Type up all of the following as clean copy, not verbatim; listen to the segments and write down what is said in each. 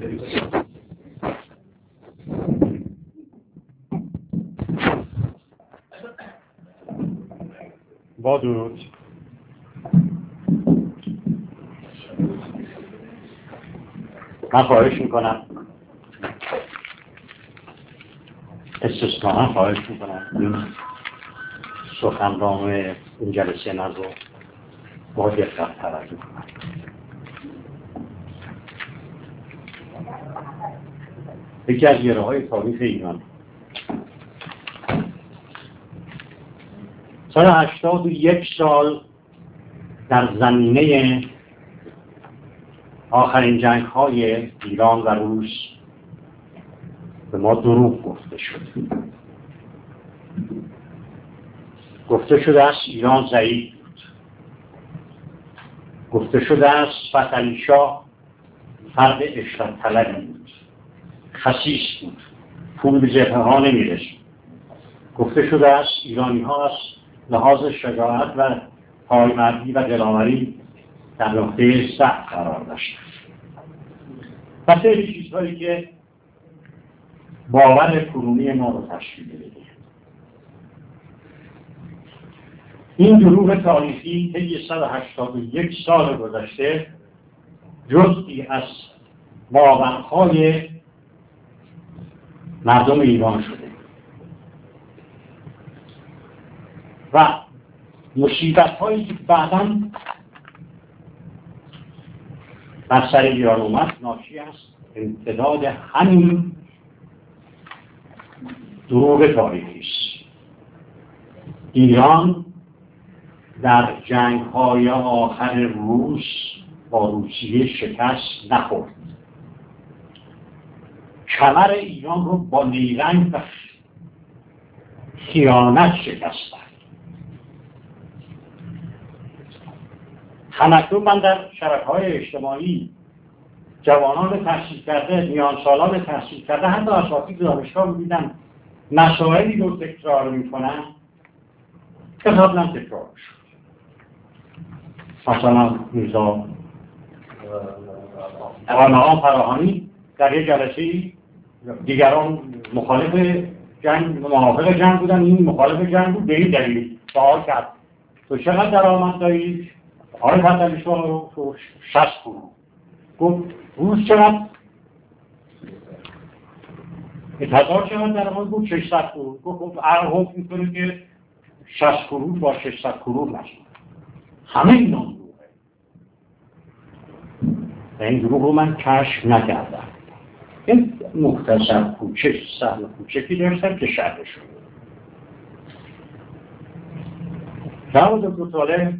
با درود. من خواهش میکنم، استثناء خواهش میکنم این سخنران این جلسه من رو با دقت توجه کنم. یکی از گره‌های تاریخ ایران 181 سال در زمینه آخرین جنگ‌های ایران و روس به ما دروغ گفته شد. گفته شده است ایران ضعیف بود. گفته شده است فتحعلی شاه فرد عشرت طلبی بود، خسیس بود، پول به جبهه‌ها نمی‌رسید. گفته شده است ایرانی‌ها از لحاظ شجاعت و پایمردی و دلاوری در نقطه ضعف قرار داشتند. و خیلی چیزهایی که باور کنونی ما رو تشکیل میده. این دروغ تاریخی طی 181 سال گذشته جزئی از باورهای مردم ایران شده و مصیبت‌هایی که بعداً بر سر ایران اومد ناشی است امتداد همین دروغ تاریخی است. ایران در جنگ‌های آخر روس با روسیه شکست نخورد. کمر ایران رو با نیرنگ و خیانت شکست داد. همکنون من در شبکه‌های اجتماعی جوانان تحصیل کرده، میان سالان تحصیل کرده، حتی اساتید دانشگاه می‌بینم مسائلی رو تکرار می‌کنن که قبلا تکرار شد. مثلا میرزا آقا فراهانی در یک جلسه دیگران مخالف جنگ، موافق جنگ بودن، این مخالف جنگ بود، به این دلیل سوال کرد تو چقدر درآمد داری؟ آقای فتحعلی شاه رو 60 کرون. گفت روز چقدر؟ 1000 چقدر درآمد بود؟ 600 کرون. گفت حکم می‌کنه که 60 کرون با 600 کرون نشه. همه اینا دروغه. و این دروغ رو من کشف نکردم. این مختصر کوچک سهم کوچکی داشتم که شرح شد. جناب دکتر طالب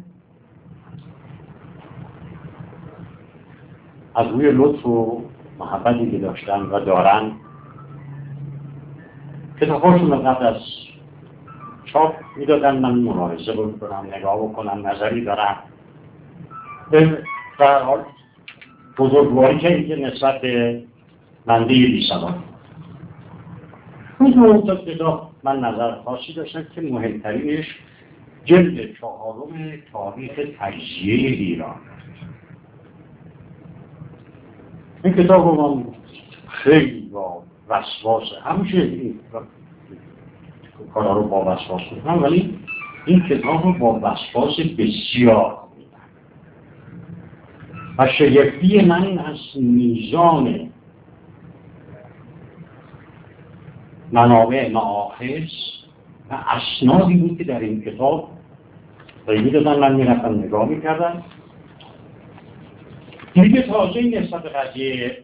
از روی لطف و محبتی که داشتن و دارن کتاب‌هاشون قبل از چاپ میدادن، من ملاحظه بکنم، نگاه بکنم، نظری دارم. به هر حال بزرگواری که نسبت به بنده بی‌سواد. اون دو کتاب من نظر خاصی داشتم که مهمترینش جلد 4 تاریخ تجزیه ایران. این کتاب رو من خیلی با وسواس، همیشه این کارا رو با وسواس می‌کنم، ولی این کتاب رو با وسواس بسیار خوندم و شگفتی من از میزان منابع مآخذ و اسنادی بود که در این کتاب قیمی دادن. من میرفتم نگاه میکردم دیگه تازه این نسبت قضیه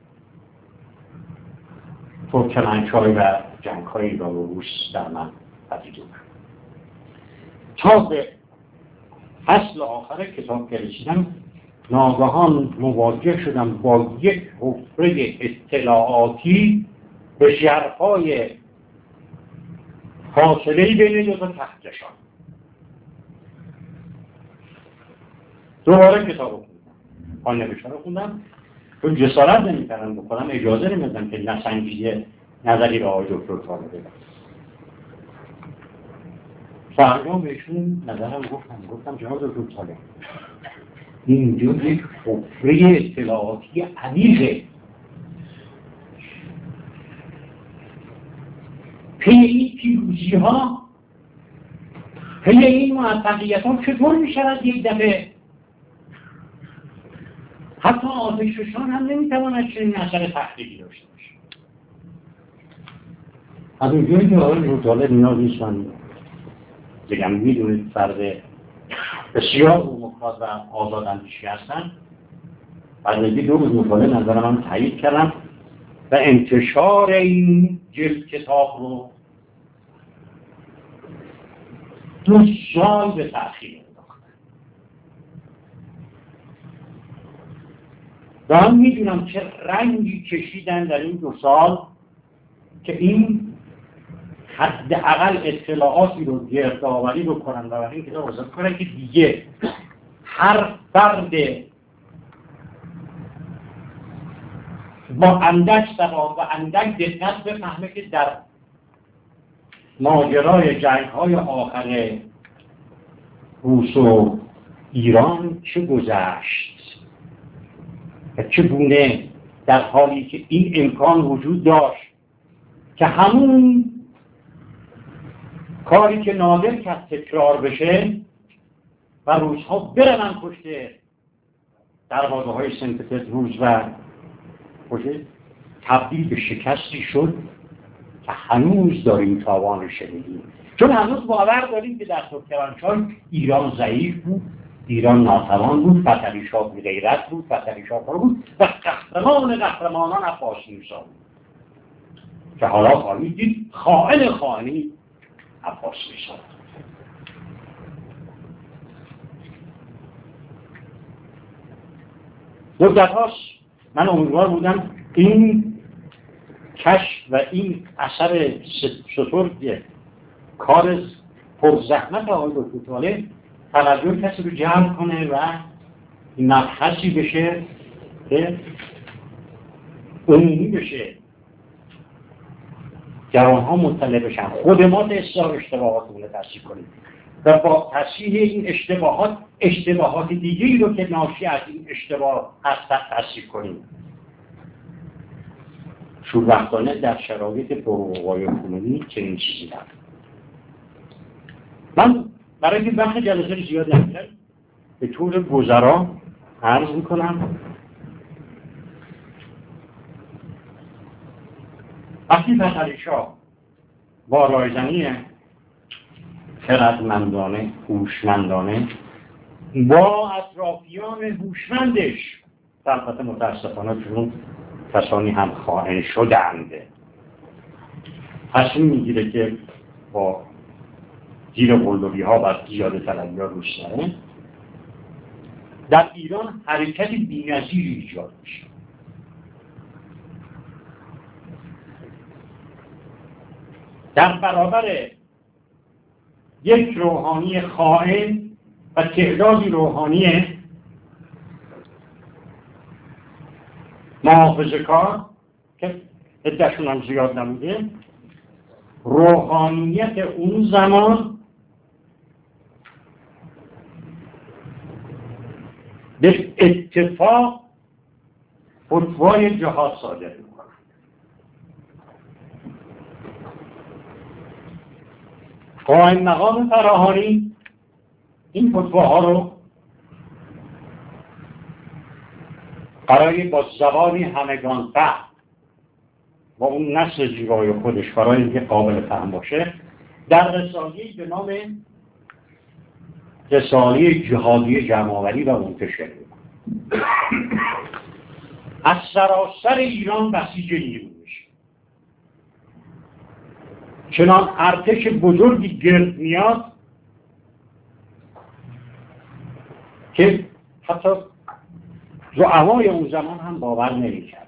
ترکمنچای و جنگ‌های ایران و روس در من پدید اومد. تا به فصل آخر کتاب که رسیدم ناگهان مواجه شدم با یک حفره اطلاعاتی به ژرفای فاصله‌ای بین دو تا تختشان. دوباره کتاب رو خوندم، آن نوشته رو خوندم، چون جسارت نمی‌کردم بکنم، اجازه نمی‌دادم که نسنجیده نظری به آقای دکتر طالب بدم. فردا بهشون نظرم گفتم جناب دکتر طالب اینجا یک حفره اطلاعاتی عمیقه پی این پیروزی ها، پی این موفقیت ها چطور می شود یک دفعه؟ حتی آتشفشان هم نمیتواند چنین اثر تخریبی داشته باشه. از اونجایی که آقای روزاله نیاز نیست من بگم میدونید فرد بسیار دموکرات و آزاداندیشی هستن. بعد از 2 روز مطالعه نظر من تایید کردم و انتشار این جلد کتاب رو 2 سال به تأخیر انداختن. و من میدونم چه رنگی کشیدن در این 2 سال که این حداقل اطلاعاتی رو گردآوری بکنن و برای این کتاب آزاد کنن که دیگه هر فرد با اندک سواد و اندک دقت بفهمه که در ماجرای جنگ‌های آخر روس و ایران چه گذشت و چگونه در حالی که این امکان وجود داشت که همون کاری که نادر که تکرار بشه و روس‌ها برن پشت دروازه‌های سنت پترزبورگ و تبدیل به شکستی شد که هنوز داریم تاوان رو شنیدیم. چون هنوز باور داریم که در ترکمنچای ایران ضعیف بود، ایران ناتوان بود، فتحعلی شاه بی‌غیرت بود، فتحعلی شاه بود و قهرمانان عباس موسی بود که حالا خواهید دید خائنی عباس موسی. مدت هاست من امیدوار بودم این کشف و این اثر سترگ کار پرزحمت آقای دکتر طالب توجه کسی رو جلب کنه و مبحثی بشه که عمومی بشه، جوانها مطلع بشن، خود ما اصلاح اشتباهاتمون رو تصحیح کنیم و با تصحیح این اشتباهات دیگری رو که ناشی از این اشتباه هست تصحیح کنیم. شوربختانه در شرایط پرغوغای کنونی چنین چیزی دارم. من برای که وقت جلسه رو زیاد نمی‌گیرم به طور گذرا عرض میکنم وقتی فتحعلی شاه با رایزنی خردمندانه، هوشمندانه با اطرافیان هوشمندش، البته متاسفانه چون کسانی هم خائن شدند، تصمیم میگیره که با زیر قلدری ها و زیاده طلبی ها روش نره، در ایران حرکت بی‌نظیری ایجاد میشه. در برابر یک روحانی خائن و تعدادی روحانی محافظه‌کار که عده‌شون هم زیاد نبوده، روحانیت اون زمان به اتفاق فتوای جهاد صادر می‌کنه. قائم مقام فراهانی این فتواها رو برای با زبانی همگان فهم با اون نسل زیبای خودش برای اینکه قابل فهم باشه در رساله‌ای به نام رساله جهادی جمع‌آوری و منتشر می‌کنه. از سراسر ایران بسیج نیرو میشه. چنان ارتش بزرگی گرد میاد که حتی زعمای اون زمان هم باور نمی‌کردن.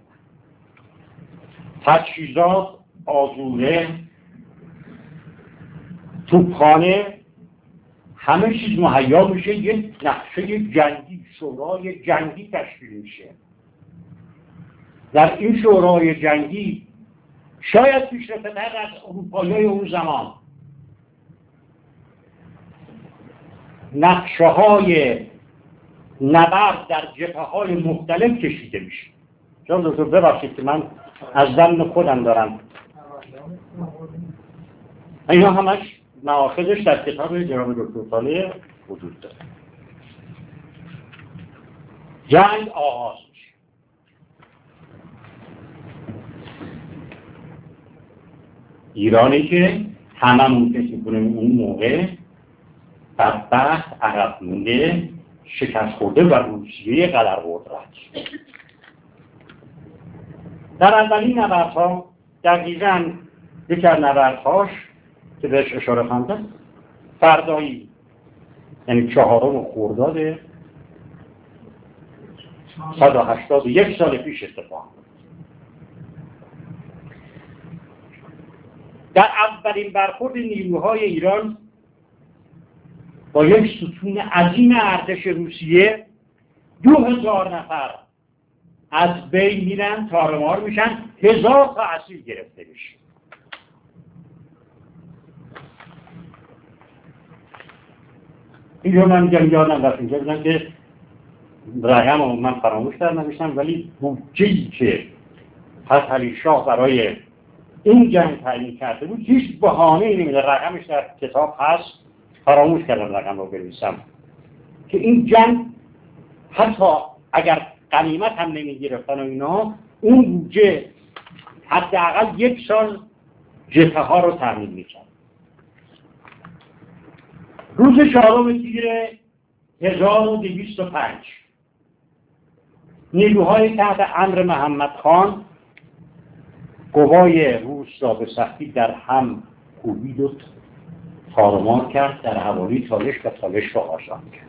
تجهیزات، آذوقه، توپخانه، همه چیز مهیا میشه، یک نقشه جنگی، شورای جنگی تشکیل میشه. در این شورای جنگی شاید پیشرفت‌تر از اروپایی‌های اون زمان نقشه‌های نبرد در جبهه‌های مختلف کشیده میشه. چون دکتر ببخشید که من از ضمن خودم دارم اینا همش مآخذش در کتاب جناب دکتر طالع وجود داره. جنگ آغاز میشه. ایرانی که هممون فکر کنیم اون موقع بدبخت عقب مونده، شکست خورده و روسیه قدرقدرت. در اولین نبردها دقیقاً یکی از نبردهاش که بهش اشاره خواندم فردایی، یعنی 4 خرداد 181 سال پیش اتفاق. در اولین برخورد نیروهای ایران با یک ستون عظیم ارتش روسیه 2000 نفر از بین میرن، تارمار میشن، 1000 تا اسیر گرفته میشه. اینجا من میگم یادم رفت اینجا بودم که رقم رو من فراموش کردم، ولی بودجه‌ای که فتحعلی شاه برای این جنگ تعیین کرده بود هیچ بهانه‌ای نمیده. رقمش در کتاب هست، فراموش کردم رقم رو بنویسم، که این جنگ حتی اگر غنیمت هم نمیگرفتن و اینا، اون بودجه حداقل 1 سال جبهه ها رو تامین میکرد. روز 4 تیر 1205 نیروهای تحت امر محمد خان قوای روس را به سختی در هم کوبید و تارمار کرد، در حوالی تالش و تالش را آزاد کرد.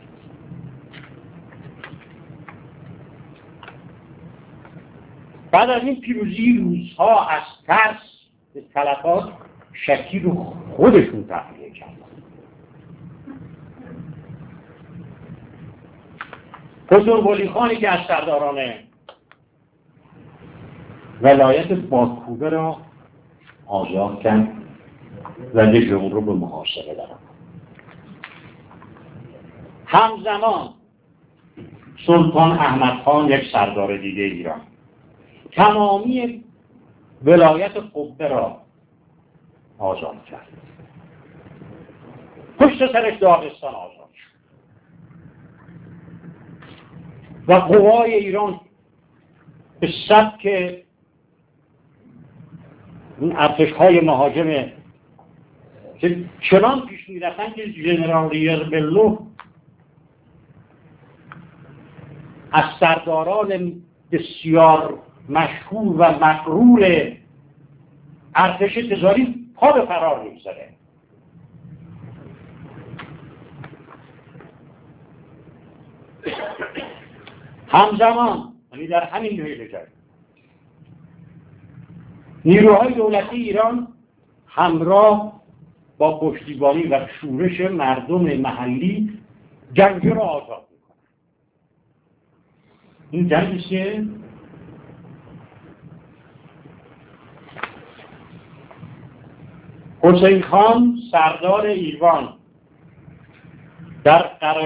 بعد از این پیروزی روس‌ها از ترس به تلفات شکی رو خودشون تخلیه کردن. حضور ولی خانی که از سرداران ولایت بادکوبه را آزاد کرد و لژیون رو به محاصره درآورد. همزمان سلطان احمد خان، یک سردار دیگه ایران، تمامی ولایت قبه را آزاد کرد. پشت سرش داغستان آزاد شد و قوای ایران به سبک این ارتش‌های مهاجم که چنان پیش می‌رفتن که ژنرال ریربلو از سرداران بسیار مشهور و مغرور ارتش تزاری پا به فرار می‌گذاره. همزمان، یعنی در همین حیله جنگ، نیروهای دولتی ایران همراه با پشتیبانی و شورش مردم محلی جنگ را آزاد می‌کنند. این جنگی که حسین خان سردار ایران در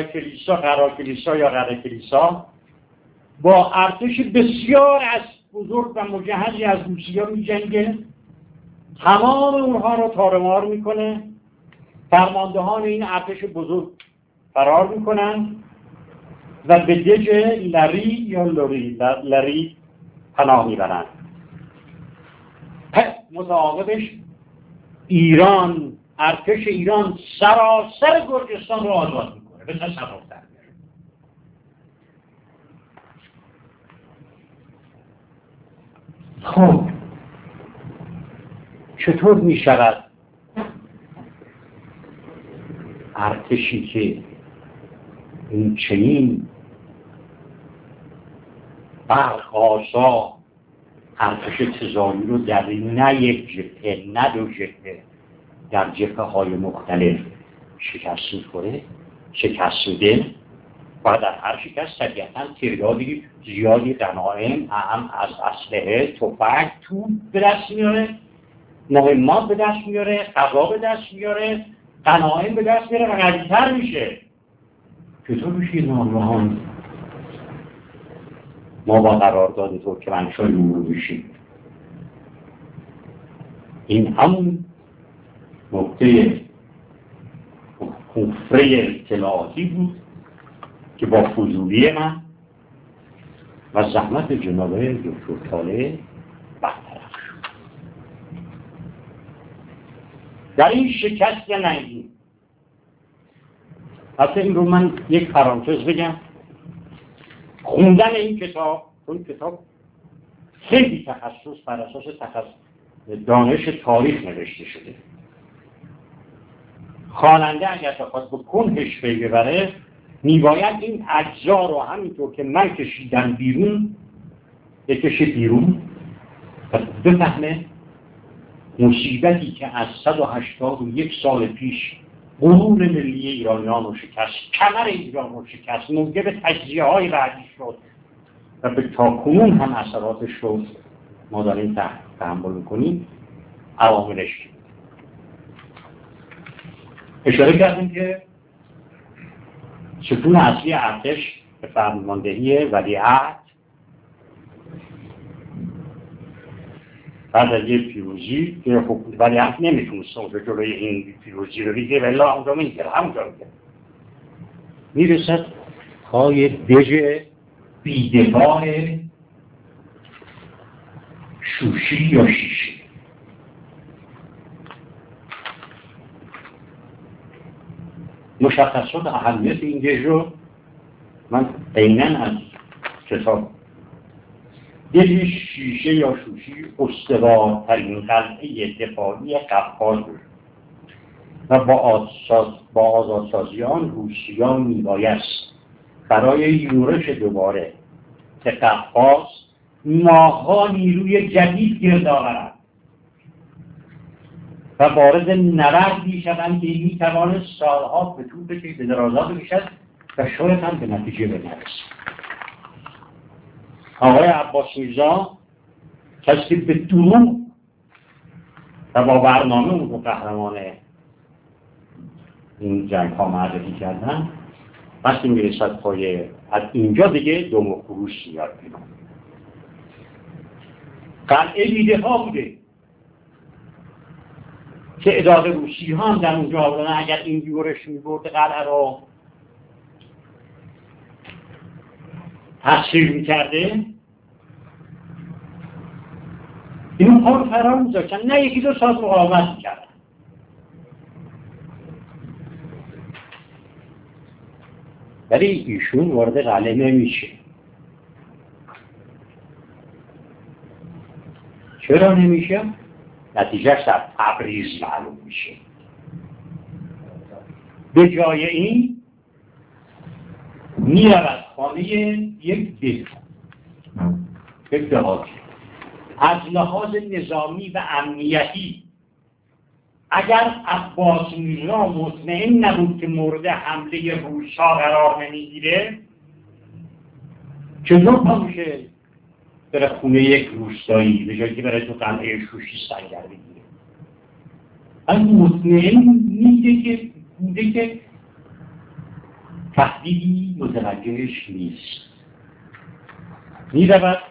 قراکلیسا با ارتش بسیار از بزرگ و مجهزی از روسیه می‌جنگه، تمام اونها رو تارمار میکنه، فرماندهان این ارتش بزرگ فرار میکنن و به دژ لری پناه میبرن. متعاقبش ایران، ارتش ایران سراسر گرجستان رو آزاد میکنه، به تصرف در میاره. خب چطور می شود ارتشی که این چنین برق‌آسا ارتش تزاری رو در نه یک جبهه نه دو جبهه، در جبهه‌های مختلف شکست میده و در هر شکست طبیعتاً تعدادی زیادی غنایم هم از اسلحه، تفنگ، توپ به دست میاره، مهمات به دست میاره، غذا به دست میاره، غنایم به دست میاره و قوی‌تر میشه. چطور میشه ناگهان ما با قرارداد ترکمنچای رو بشیم؟ این همون نقطه حفره اطلاعاتی بود که با فضولی من و زحمت جناب دکتر طالع برطرف شد. در این شکست نهی حتی این رو من یک پرانتز بگم، خوندن این کتاب خیلی تخصص بر اساس دانش تاریخ نوشته شده. خواننده اگر بخواد به کنهش پی ببره میباید این اجزا رو همینطور که من کشیدم بیرون بکشه بیرون و بفهمه مصیبتی که از 181 سال پیش غرور ملی ایرانیان رو شکست، کمر ایران رو شکست، موجب تجزیه‌های بعدی شد و به تاکنون هم اثراتش رو ما داریم تحمل می‌کنیم. عواملش اشاره کردیم که ستون اصلی ارتش به فرماندهی ولیعهد بعد از یه پیروزی که خب ولیعهد نمیتونست اونجا جلوی این پیروزی رو بگیره ولی اونجا میگیره، همونجا میرسد پای دژ بیدفاع شوشی یا شیشی. مشخصات اهمیت این دژ رو من عیناً از کتاب دژ شیشه یا شوشی استوارترین قلعه دفاعی قفقاز بود و با آزادسازی آن روسیان میبایست برای یورش دوباره که قفقاز ماه‌ها نیروی جدید گرد آورند و وارد نبردی شوند که میتواند سالها به طول بکشد، به درازا بکشد و شاید هم به نتیجه بنرسد. آقای عباس میرزا کسی به دروغ و با برنامه اون رو قهرمان این جنگ ها معرفی کردن، وقتی میرسد پای از اینجا دیگه دوم و خروش میاد بیرون. قلعه بیدفاع بوده که اداره روسی ها هم در اونجا آوردن اگر این یورش میبرد قلعه رو تحصیل میکرده اینو پا رو فرار میذاشتن، نه یکی دو ساعت مقاومت میکردن. ولی ایشون وارد قلعه نمیشه. چرا نمیشه؟ نتیجهش در تبریز معلوم میشه. به جای این میرود خانه یک دهاتی. از لحاظ نظامی و امنیتی اگر عباس میرزا مطمئن نبود که مورد حمله روس‌ها قرار نمیگیره چطور پا میشه بره خونه یک روستایی به جایی که بره تو قلعه شوشی سنگر بگیره؟ از مطمئن میده که تهدیدی متوجهش نیست. میرود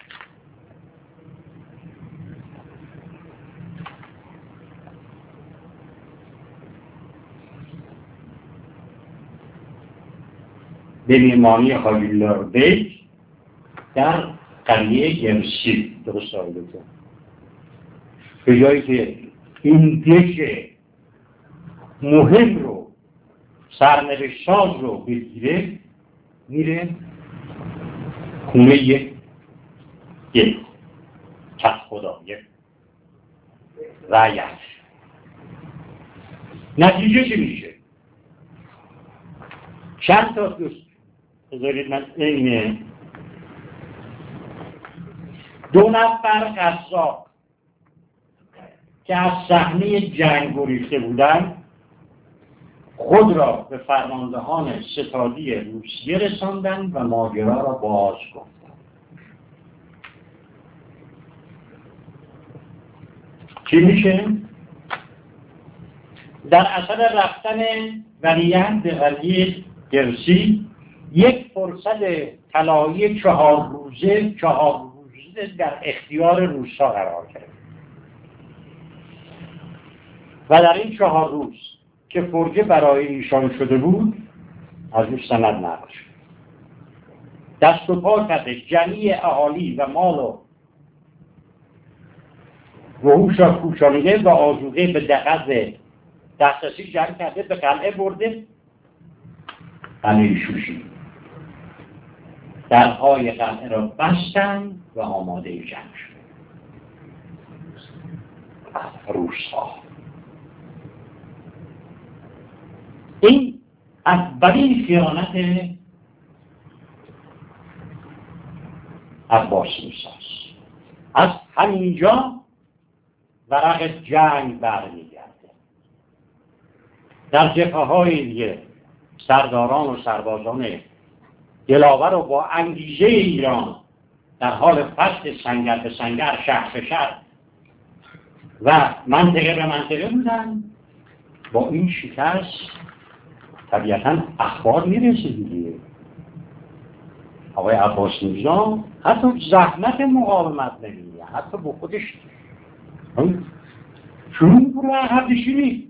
به مهمانی حاجی لربیک در قریه گرسی درست آمده. به جایی که این دژ مهم رو سرنوشت ساز رو بگیره میره خونه یک کس خدا، یک رعیت. نتیجه چی میشه؟ چند تا دوست بذارید من اینه 2 نفر قصاب که از صحنه جنگ گریخته بودند خود را به فرماندهان ستادی روسیه رساندند و ماجرا را باز گفتند. چی میشه؟ در اثر رفتن ولیعهد به قریه گرسی یک فرصت طلایی 4 روزه در اختیار روس‌ها قرار گرفت. و در این 4 روز که فرجه برای ایشان شده بود از او سند نقل شد. دست و پا کرده جمیع اهالی و مال و وحوش را کوشانیده و آذوقه به دغز دسترسی جمع کرده، به قلعه برده. قلعه شوشی درهای قلعه را بستند و آماده جنگ شد. روس‌ها این اولین خیانت عباس موسیٰ. از همینجا ورق جنگ برمیگرده. در جبهه‌های دیگه سرداران و سربازان دلاور و با انگیزه ایران در حال فصل سنگر به سنگر، شهر به شهر و منطقه به منطقه بودن. با این شکست طبیعتاً اخبار میرسه دیگه. آقای عباس میرزا حتی زحمت مقاومت نمیده، حتی با خودش شروع برو عقب نشینی.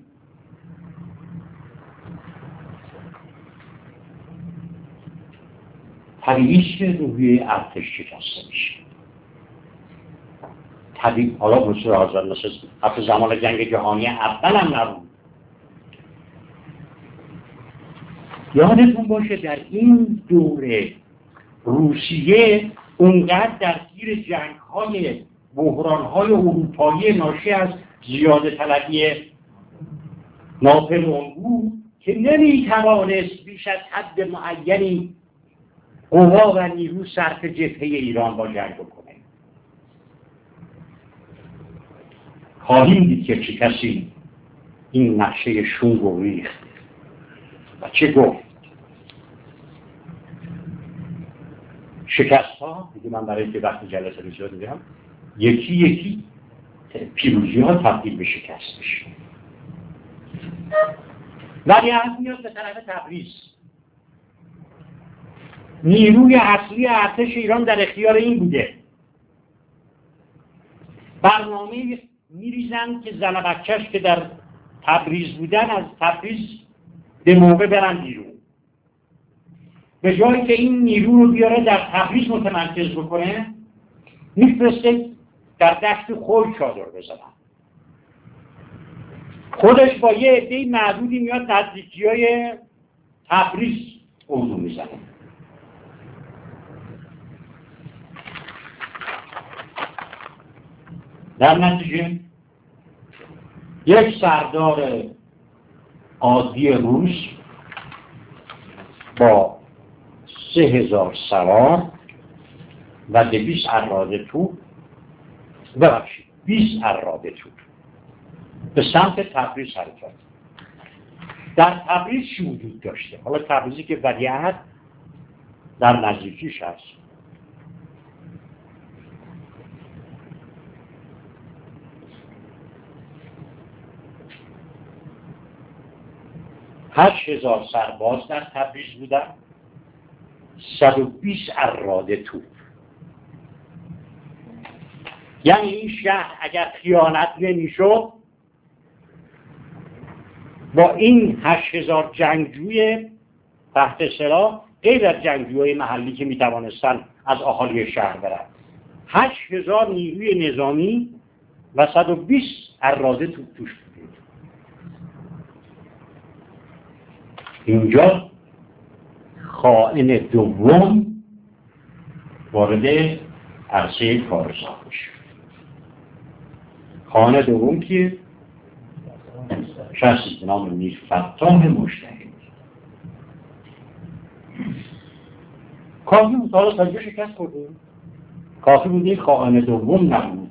طبیعیست که روحیه ارتش شکسته میشه. طبیعی حالا بسیار آزاد مثل حتی زمان جنگ جهانی اول هم نبود. یادتون باشه در این دوره روسیه اونقدر درگیر جنگ‌های بحران‌های اروپایی ناشی از زیاده طلبی ناپلئون بود که نمی‌توانست بیش از حد معینی قوا و نیرو صرف جبهه ایران با جنگ بکنه. خواهیم دید که چه کسی این نقشه شوم رو ریخت و چه گفت. شکست ها دیگه من برای اینکه وقت جلسه بسیار میگم یکی یکی پیروزی ها تبدیل به شکست میشه. ولی از میاد به طرف تبریز. نیروی اصلی ارتش ایران در اختیار این بوده. برنامه میریزن که زن بچه‌ش که در تبریز بودن از تبریز به موقع برن بیرون. به جایی که این نیرو رو بیاره در تبریز متمرکز بکنه میفرسته در دشت خوی چادر بزنن. خودش با یه عده معدودی میاد نزدیکی‌های تبریز اردو میزنه. در نتیجه یک سردار عادی روس با 3000 سوار و 200 اراده توپ 20 اراده توپ به سمت تبریز حرکت. در تبریز چی وجود داشته؟ حالا تبریزی که ولیعهد در نزدیکیش هست. هشت 8000 سرباز در تبریز بودن، 120 اراده توپ. یعنی این شهر اگر خیانت نمیشد با این 8000 جنگجوی تحت سلاح غیر از جنگجوی محلی که میتوانستن از اهالی شهر برن، 8000 نیروی نظامی و 120 اراده توپ توش بود. اینجا خائن دوم وارد عرصه کارزار میشه. خائن دوم که شخصی به نام میرفتاح مجتهد. کافی بود حالا تاجه شکست خورده، کافی بود این خائن دوم نبود.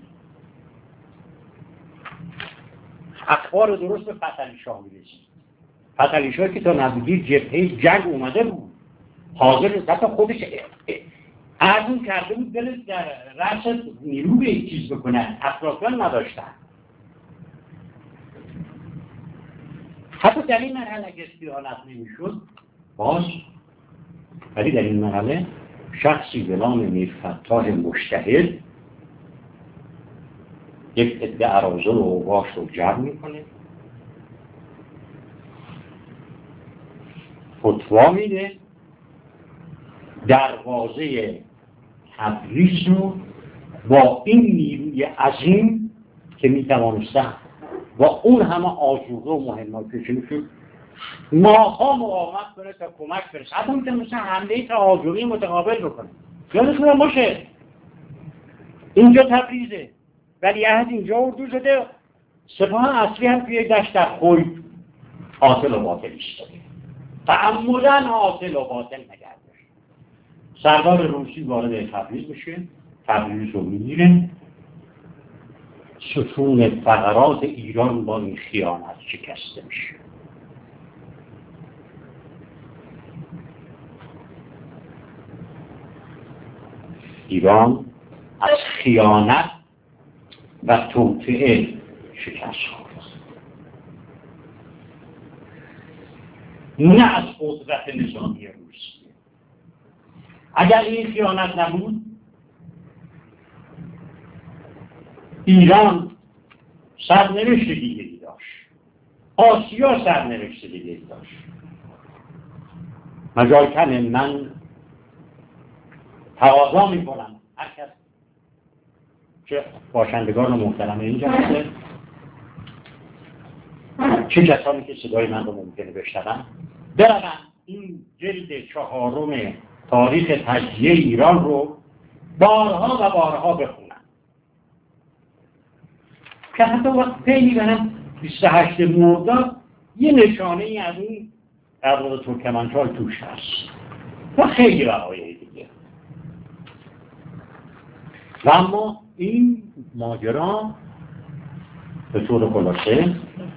اخبار درست به فتحعلی شاه میرسید. فتحعلی شاه که تا نزدیکی جبهه جنگ اومده بود، حاضر حتی خودش عرضون کرده بود دل در رأس نیرو به یک چیز بکنن، اطرافیان نداشتن. حتی در این مرحله اگه خیانت نمیشد باز، ولی در این مرحله شخصی به نام میرفتاح مجتهد یک عده اراذل و اوباش رو جمع میکنه فتوا میده دروازه تبریز رو با این نیروی عظیم که میتوانستن با اون همه آذوقه و مهمات پیشنشون ماها مقاومت کنه تا کمک برسه. حتی میتونستن حمله تا آذوقی متقابل بکنه. یادتون باشه اینجا تبریزه، ولیعهد اینجا اردو شده، سپاه اصلی هم توی دشت در خوی عاطل و باطل ایستاده، تعمدن عاطل و باطل نگرده. سردار روسی وارد تبریز بشه، تبریز رو میگیره، ستون فقرات ایران با این خیانت شکسته میشه. ایران از خیانت و توطئه شکست خورد، نه از قدرت نظامی روسیه. اگر این خیانت نبود ایران سرنوشت دیگری داشت، آسیا سرنوشت دیگری داشت. مجال کن من تقاضا میکنم هر کس چه باشندگان محترم اینجا هسته، چه کسانی که صدای من رو ممکنه بشنون، برن این جلد 4 تاریخ تجزیه ایران رو بارها و بارها بخونن که حتی وقت پیلی برن 28 مرداد یه نشانه ای از این قرارداد ترکمنچای توش هست و خیلی وقایع دیگه. و اما این ماجرا به طور خلاصه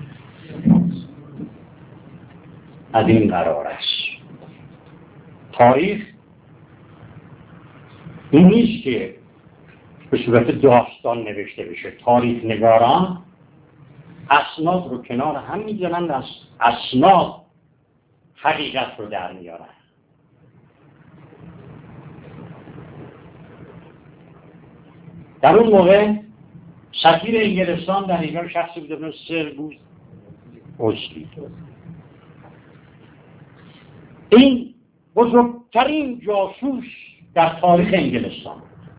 از این قرار است. تاریخ این نیست که به صورت داستان نوشته بشه. تاریخ نگاران اسناد رو کنار هم میذارن، از اسناد حقیقت رو در میارن. در اون موقع سفیر انگلستان در ایران شخصی بوده به سر اوزلی. این بزرگترین جاسوس در تاریخ انگلستان.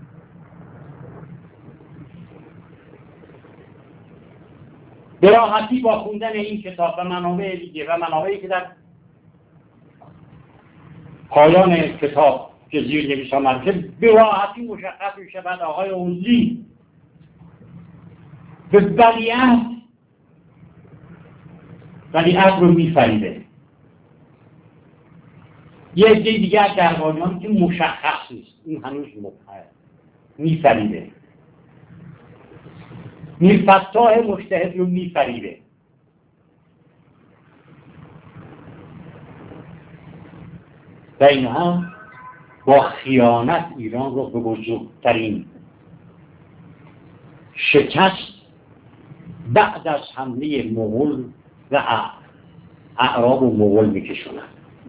به راحتی با خوندن این کتاب و منابع دیگه و منابعی که در پایان کتاب که زیر نویس آمده به راحتی مشخص میشه بعد آقای اوزلی به ولیعهد رو میفریده. یه عده دیگه از درباریان که مشخص نیست، این هنوز مبهمه، میفریده. میرفتاح مجتهد رو میفریده. و این هم با خیانت ایران رو به بزرگترین شکست بعد از حمله مغول و اعراب و مغول میکشونن.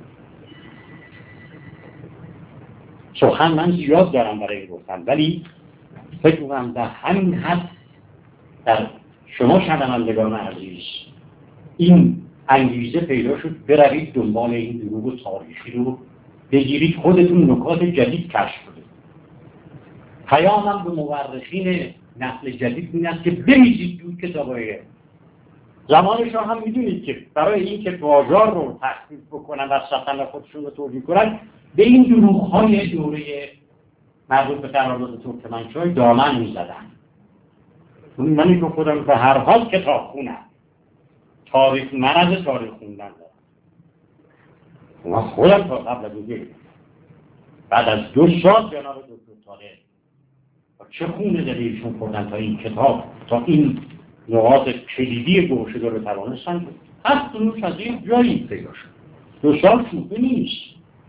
سخن من زیاد دارم برای گفتن، ولی فکر می‌کنم در همین حد در شما شنوندگان عزیز این انگیزه پیدا شد بروید دنبال این دروغ تاریخی رو بگیرید، خودتون نکات جدید کشف کنید. پیامم به مورخین نسل جدید این است که بریزید دور کتابای زمانش رو هم میدونید که برای این که بازار رو تخفیف بکنن و سطح خودشون رو توجیه کنن به این دروغ‌های دوره مربوط به قرارداد ترکمنچای دامن میزدن. من این رو خودم به هر حال کتاب خونم، تاریخ مرض تاریخ خوندن دارم. من خودم تا قبل از دیگه بعد از 2 سال جناب دکتر طارق چه خونه داره ایشون خوردن تا این کتاب، تا این نقاط کلیدی گوشه رو توانستن هست دونوش از این جایی پیدا شد. 2 سال شوخی نیست.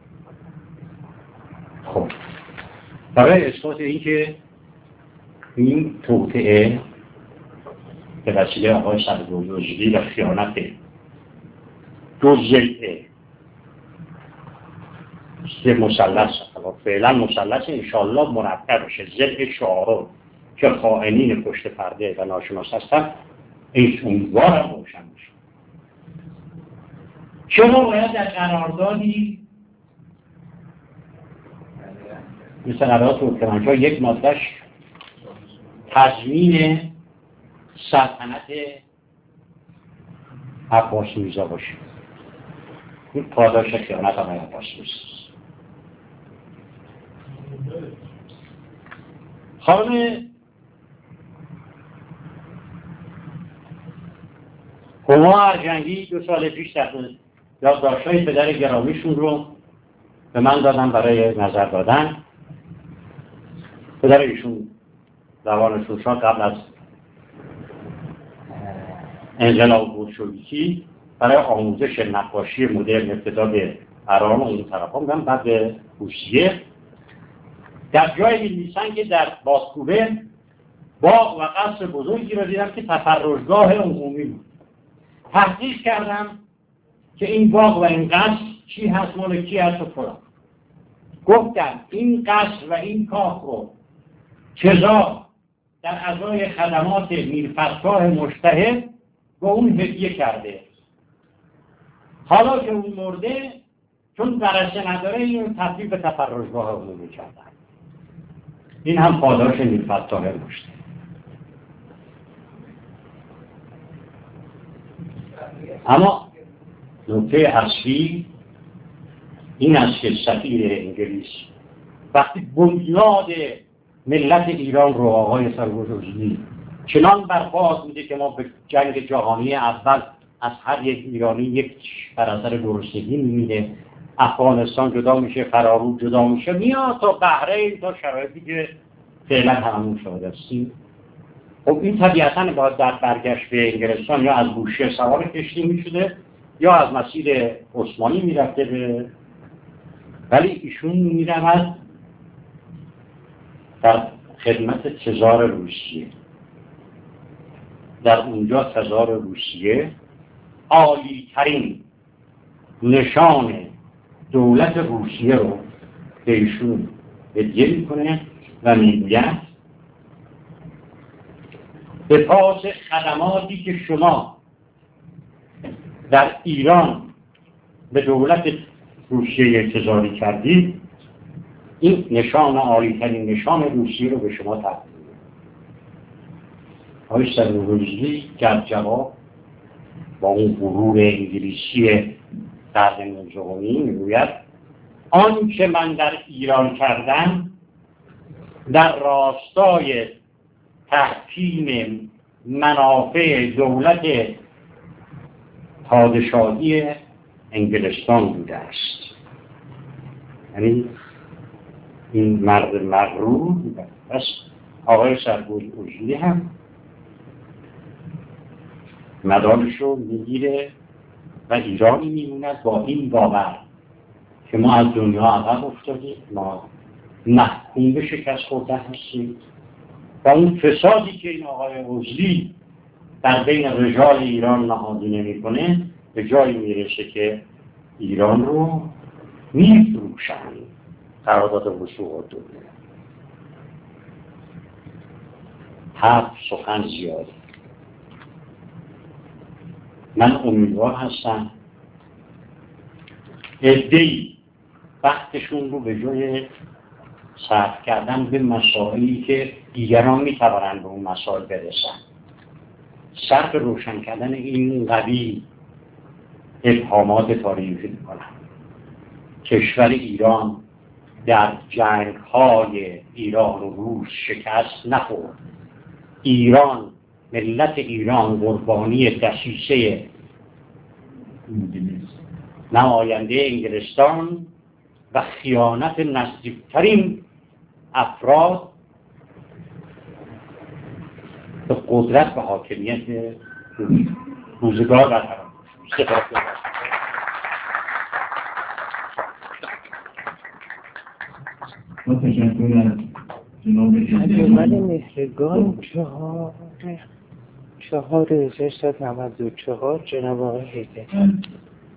خب برای اثبات این که این توطئه به وسیله آقای صدروزی و خیانت 2 ضلع مثلث فعلا مثلث انشاءالله مرتب بشه. ضلع 4 که خائنین پشت پرده و ناشناس هستن این امیدوارم روشن بشه. چرا باید در قراردادی مثل قرارداد ترکمنچای یک مادهش تضمین سلطنت عباس میرزا باشه؟ این پاداش خیانت آقای عباس میرزا. خانم هما ارجنگی 2 سال پیش یادداشت‌های پدر گرامیشون رو به من دادن برای نظر دادن. پدر ایشون زبان شوشا قبل از انقلاب بولشویکی برای آموزش نقاشی مدرن ابتدا به ایران و این طرفا بودن، بعد به روسیه. در جای می‌نویسن که در بادکوبه باغ و قصر بزرگی را دیدم که تفرجگاه عمومی بود. تحقیق کردم که این باغ و این قصر چی هست، مال کی هست و فلان. گفتم این قصر و این کاخ رو چرا در ازای خدمات میرفتاح مجتهد با اون هدیه کرده. حالا که اون مرده چون ورثه نداره اینو تبدیل به تفرجگاه عمومی کردن. این هم پاداش میرفتاح مجتهد. اما نکته اصلی این است که سفیر انگلیس وقتی بنیاد ملت ایران رو آقای سرگوشوزی چنان برپاس میده که ما به جنگ جهانی اول از هر یک ایرانی یک بر اثر گرسنگی میمیره، افغانستان جدا میشه، فرارو جدا میشه، میاد تا بحرین، تا شرایطی که فعلا همون شده هستیم. خب این طبیعتاً باید در برگشت به انگلستان یا از بوشهر سوار کشتی میشده یا از مسیر عثمانی میرفته به، ولی ایشون میرود در خدمت تزار روسیه. در اونجا تزار روسیه عالی ترین نشان دولت روسیه رو به ایشون هدیه میکنه و میگوید به پاس خدماتی که شما در ایران به دولت روسیه تزاری کردید، این نشان عالی‌ترین نشان روسیه رو به شما تقدیم می‌کنم. آقای سرگوشوزی در جواب با اون غرور انگلیسی قرن 19 میگوید آنچه من در ایران کردم در راستای تحکیم منافع دولت پادشاهی انگلستان بوده است. یعنی این مرد مغرور بس آقای سرگوشوزی هم مدالش رو میگیره و ایرانی میموند با این باور که ما از دنیا عقب افتادیم، ما محکوم به شکست خوردن هستیم و اون فسادی که این آقای عزلی در بین رجال ایران نهادینه میکنه به جایی میرسه که ایران رو میفروشن. قرارداد وثوق دنیا. 7 سخن زیاده. من امیدوار هستم عده‌ای وقتشون رو به جای صرف کردن به مسائلی که دیگران میتوانند به اون مسائل برسن، صرف روشن کردن این قوی ابهامات تاریخی میکنن. کشور ایران در جنگ‌های ایران و روس شکست نخورد. ایران، ملت ایران قربانی دسیسه نماینده انگلستان و خیانت نزدیکترین افراد به قدرت و حاکمیت روزگار برقرار شد. با تشکر از جناب انجمن مهرگان 4/694 جناب آقای حیدری.